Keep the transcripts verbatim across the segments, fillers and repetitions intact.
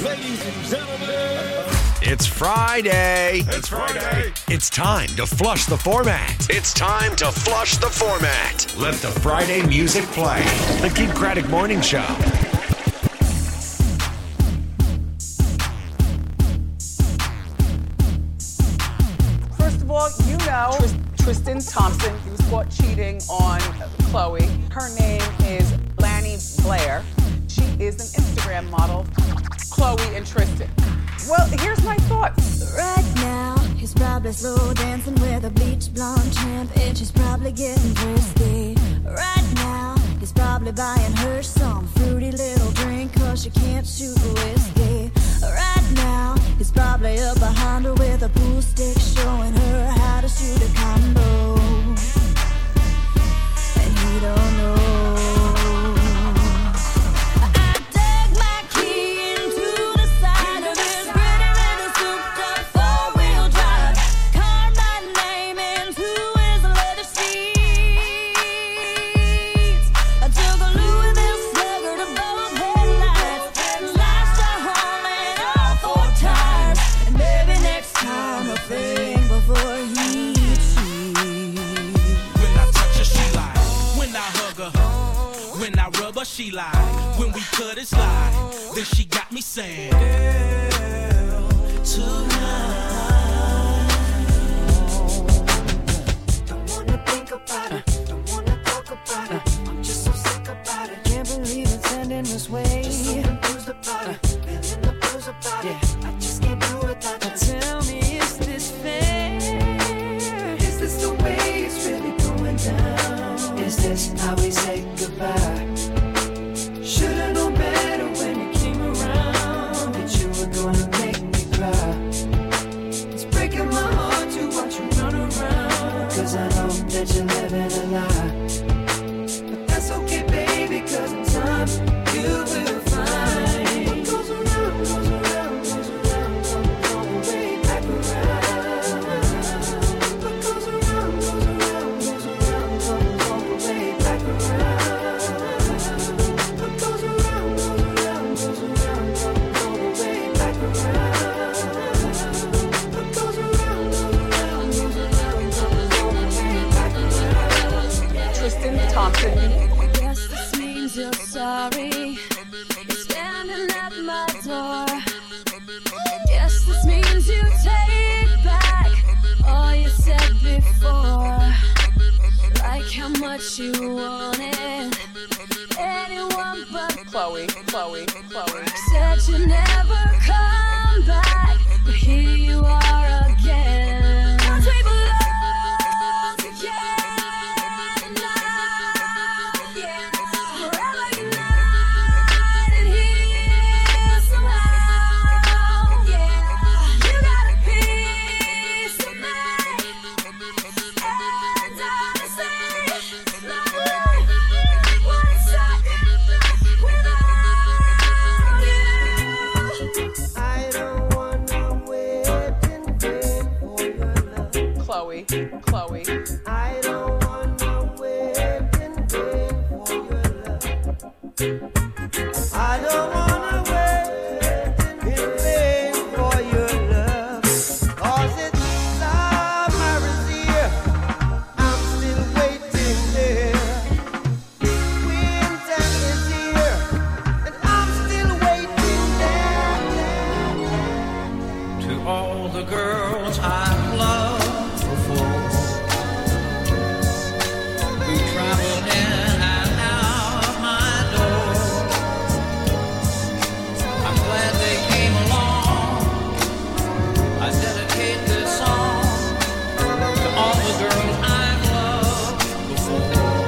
ladies and gentlemen. It's Friday. It's Friday. It's time to flush the format. It's time to flush the format. Let the Friday music play. The Keith Craddock Morning Show. First of all, you know Tris- Tristan Thompson. He was caught cheating on Chloe. Her name is Lanny Blair. She is an Instagram model. Chloe and Tristan. Well, here's my thoughts. Right now, he's probably slow dancing with a bleach blonde tramp, and she's probably getting thirsty. Right now, he's probably buying her some fruity little drink, cause she can't shoot whiskey. Right now, he's probably up behind her with a pool stick, showing her how to shoot a combo. And he don't know. She lied when we cut it slide. Then she got me saying, girl, tonight. Don't wanna think about it. Don't wanna talk about it. I'm just so sick about it. Can't believe it's ending this way. Just so confused about it. Feeling the blues about it. I just can't do it without you. Tell me, is this fair? Is this the way it's really going down? Is this how we say goodbye? Should've known better when you came around, that you were gonna make me cry. It's breaking my heart to watch you run around, cause I know that you're living a lie. But that's okay, baby, cause in time you will find what goes around, goes around, goes around, comes all the way back around. What goes around, goes around, goes around, comes all the way back around. Tristan Thompson. Yes, this means you're sorry. You're standing at my door. Yes, this means you take back all you said before. Like how much you wanted anyone but Chloe, Chloe, Chloe. said you never come back, but here you are again. 'Cause we belong together now, yeah. Forever united here somehow, yeah. You got a piece of me, and I say, love, what's up without you? I don't wanna wait in vain for your love. Chloe, Chloe. I don't wanna wait in vain for your love. I don't wanna wait in vain for your love. 'Cause it's summer is here. I'm still waiting there. Winter is here, and I'm still waiting there. To all the girls I've loved before, who traveled in and out of my door, I'm glad they came along. I dedicate this song to all the girls I've loved before.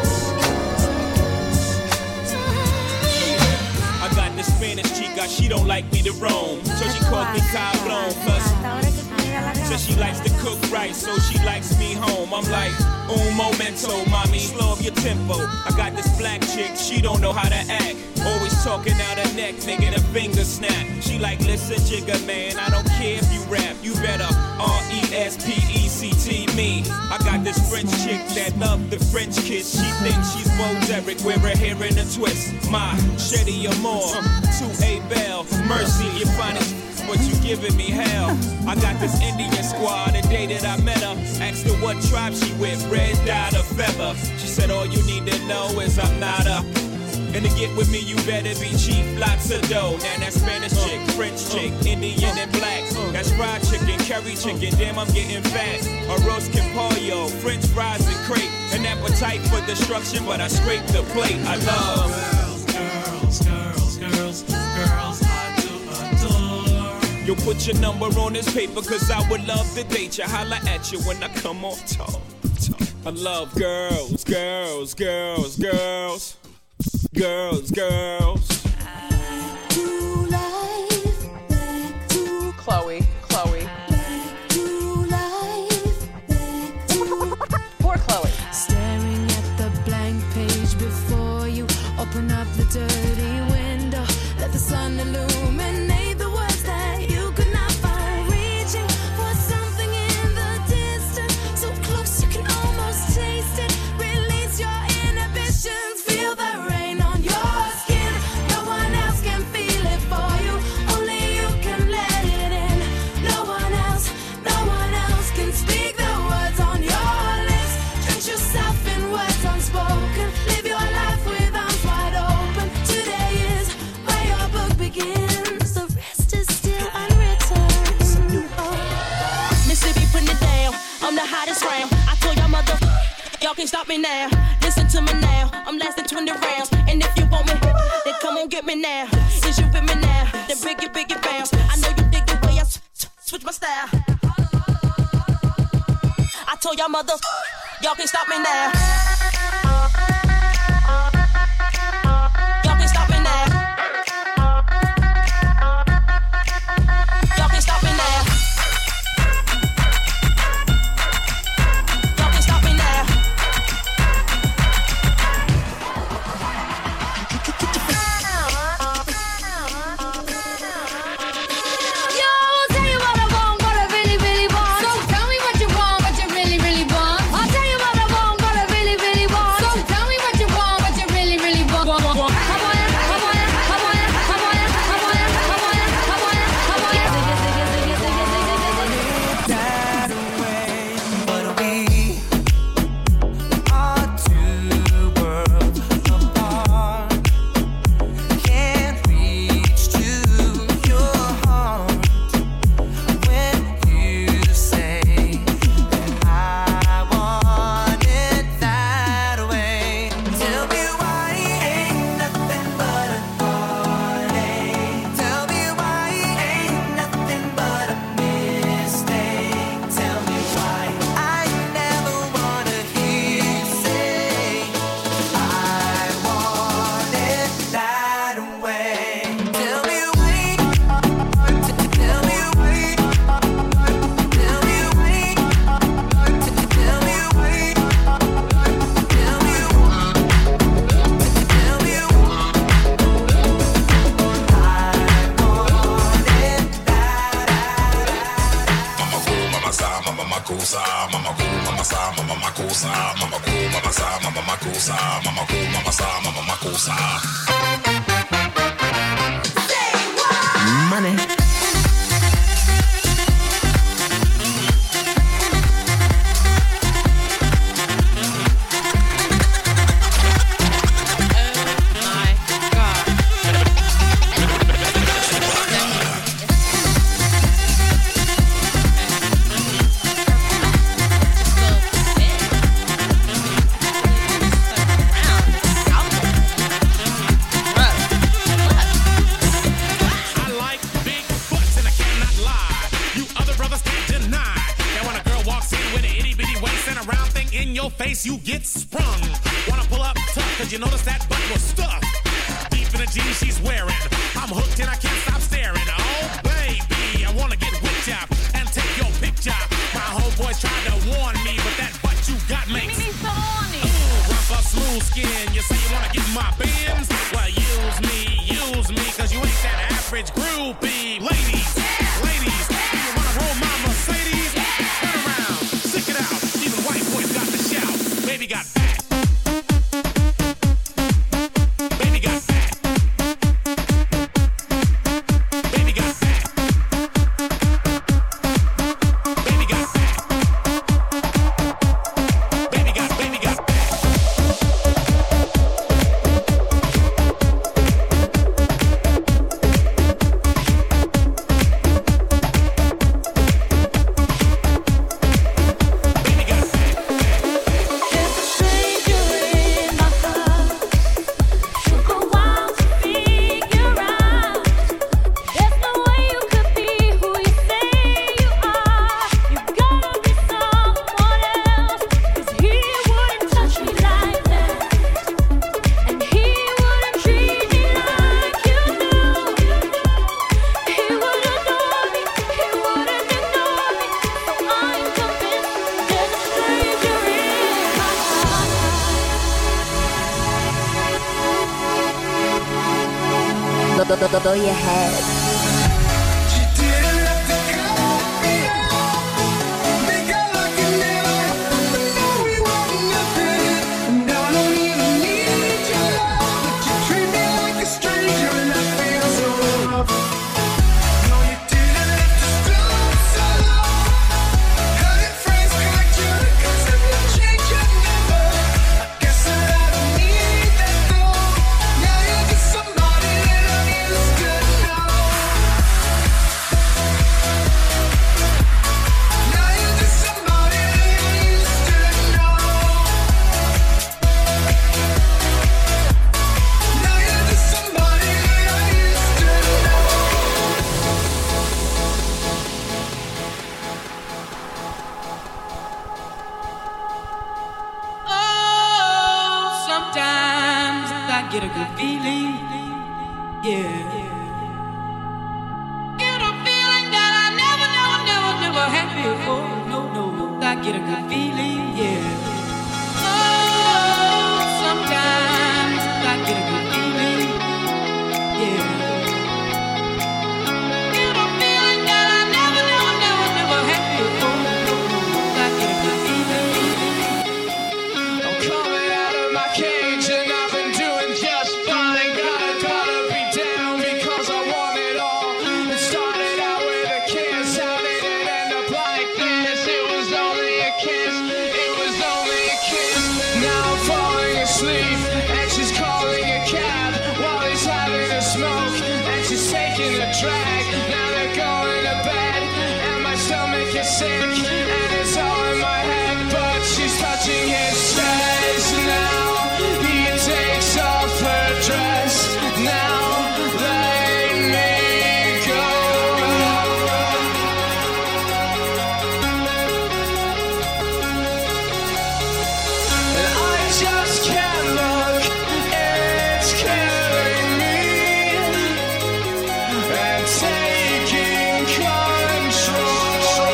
I got this Spanish chica, she don't like me to roam, so she calls me Cabrón, plus says she likes to cook right, so she likes me home. I'm like, un momento, mommy, slow up your tempo. I got this black chick, she don't know how to act. Always talking out her neck, making her finger snap. She like, listen, jigger man, I don't care if you rap. You better R E S P E C T me. I got this French chick that love the French kiss. She thinks she's Bo Derek, wear her hair in a twist. My Shetty Amore, to A Bell, Mercy, you find giving me hell. I got this Indian squad, the day that I met her. Asked her what tribe she with, red dot or feather. She said all you need to know is I'm not a. And to get with me, you better be cheap, lots of dough. Now that's Spanish chick, French chick, Indian and black. That's fried chicken, curry chicken, damn I'm getting fat. Arroz con pollo, French fries and crepe. An appetite for destruction, but I scrape the plate. I love girls, girls, girls, girls, girls I do adore. You'll put your number on this paper, cause I would love to date you. Holla at you when I come on talk. I love girls, girls, girls, girls. Girls, girls. Back to life, back to Chloe, Chloe. back to life, back to Poor Chloe. staring at the blank page before you. Open up the dirty window, let the sun illuminate the words that you could not find. Reaching for something in the distance, so close you can almost taste it. Release your inhibitions, feel the rain on your skin. No one else can feel it for you, only you can let it in. No one else, no one else can speak the words on your lips. Drench yourself in words unspoken, live your life with arms wide open. Today is where your book begins, the rest is still unwritten. Oh. Mississippi putting it down, I'm the hottest round. I told y'all mother, y'all can't stop me now. Listen to me now, I'm lasting twenty rounds. And if you want me, then come on get me now. Is you with me now? Then big it, big it bounce. I know you dig the way I s- s- switch my style. I told y'all mother, y'all can't stop me now. Y'all can't stop me now. Y'all can't stop me now. Y'all can't stop me now. Yo, I'll tell you what I want, what I really, really want. So tell me what you want, what you really, really want. I'll tell you what I want, what I really, really want. So tell me what you want, what you really, really want. I want ya, I want ya, I want ya, I want ya, I want ya, I want ya, I want ya, I want ya. That away, but we are two worlds apart. Can't reach to your heart when you say that I want it that way. Tell me why ain't nothing but a heartache. Tell me why ain't nothing but a mistake. Tell me why I never wanna hear you say I want it that way. Tell me why. Tell me why. Tell me why. Tell me why. Tell me why. Tell me why. Money. I like big butts and I cannot lie. You other brothers can't deny. That when a girl walks in with an itty bitty waist and a round thing in your face, you get sprung. Wanna pull up tough, cause you notice that butt was stuffed deep in the jeans she's wearing. I'm hooked and I can't stop staring. Oh baby, I wanna get whipped up and take your picture. My homeboys tried to warn me, but that butt you got makes me so horny. Ooh, rough, smooth skin. You say you wanna get my Benz? Well, use me, use me, cause you ain't that average groupie. Ladies, ladies, do you wanna roll my Mercedes? Turn around, stick it out. Even white boys got the shout. Baby got fat. Baby got fat. Baby got fat. above your head. Get a good feeling, yeah. Get a feeling that I never, never, never, never had before. No, no, no. I get a good feeling, yeah. Oh, sometimes I get a good feeling, yeah. Get a feeling that I never, never, never, never had before. No, no, no. I get a good feeling. I'm coming out of my cage and I've been doing just fine. Gotta, gotta be down because I want it all. It started out with a kiss. How did it end up like this? It was only a kiss. It was only a kiss. Now I'm falling asleep and she's calling a cab while he's having a smoke and she's taking a drag. Now they're going to bed and my stomach is sick and it's all in my head, but she's touching his chest now. He takes off her dress. Now let me go. And I just can't look. It's killing me and taking control.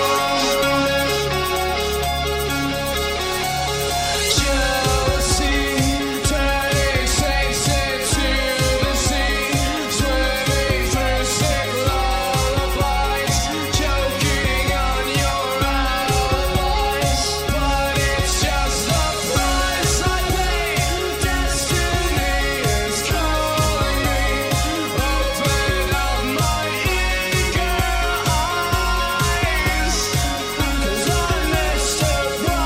Jealousy turning saints into the sea, swimming through sick lullabies, choking on your alibis. But it's just the price I pay. Destiny is calling me. Open up my eager eyes, 'cause I'm Mister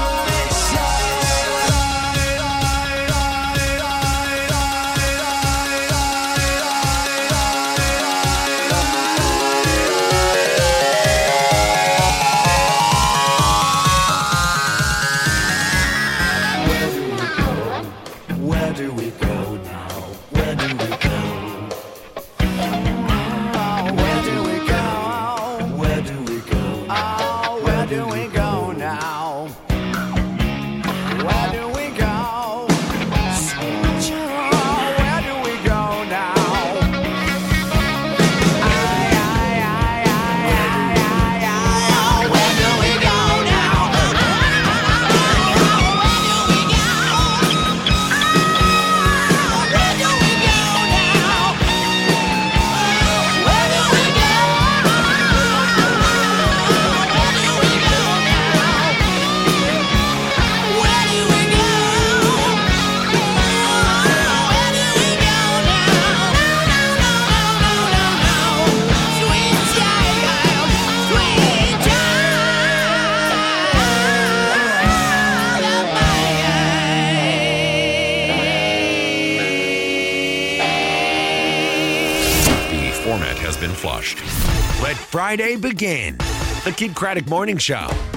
Where do we go now? Where do we go? Where do we go? Where do we go? Oh, where do we go now? Where do we go? Where do we go now? Where do we go now? The format has been flushed. Let Friday begin. The Kid Craddock Morning Show.